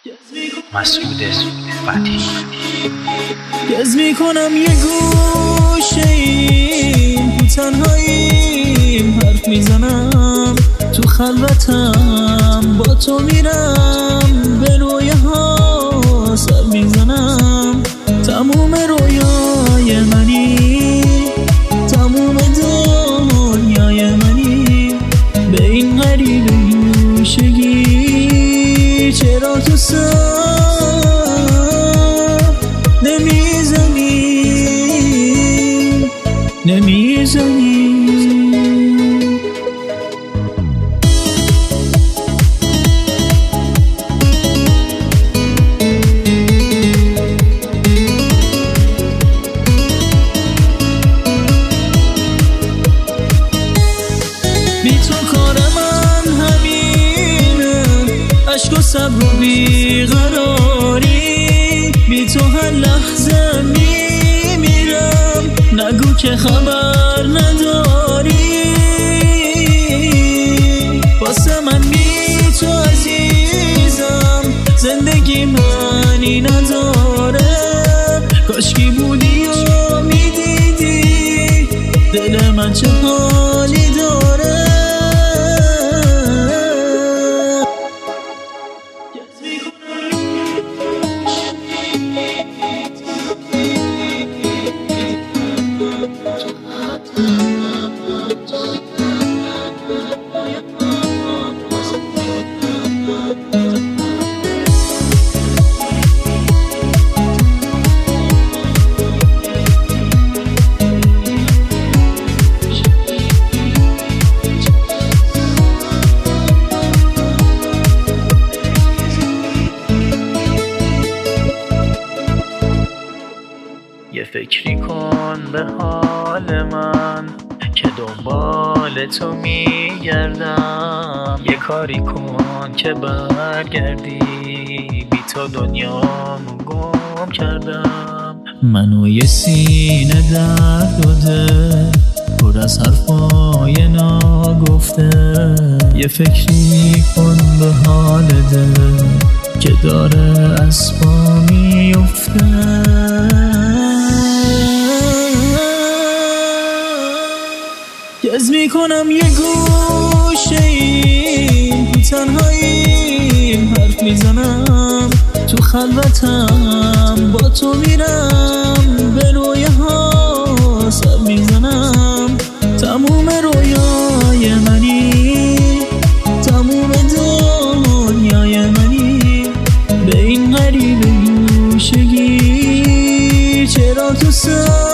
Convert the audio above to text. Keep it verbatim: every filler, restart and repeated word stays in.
مسعود فتحی. گز میکنم یه گوشه این تو تنهاییم، حرف میزنم تو خلوتم، با تو میرم به رویه ها سر میزنم. تموم رویای منی، تموم دنیای منی، به این غریب گوشگی چرا تو سر نمیزنی نمیزنی. بی تو کار من همینه، عشق و صبر و بیقراری، بی تو هر لحظه میمیرم، نگو که خبر نداری. واسه من بی تو عزیزم، زندگی معنی نداره. کاشکی بودی و میدیدی دل من چه حالی داره. یه فکری کن به حال من که دنبال تو میگردم، یه کاری کن که برگردی، بی تو دنیامو گم کردم. منو یه سینه درد داده، پر از حرفای ناگفته. یه فکری کن به حال دل که داره از پا میفته. گز میکنم یه گوشه این تو تنهاییم، حرف میزنم تو خلوتم، با تو میرم به رویه ها سر میزنم. تموم رویای منی، تموم دنیای منی، به این غریب گوشگی چرا تو سر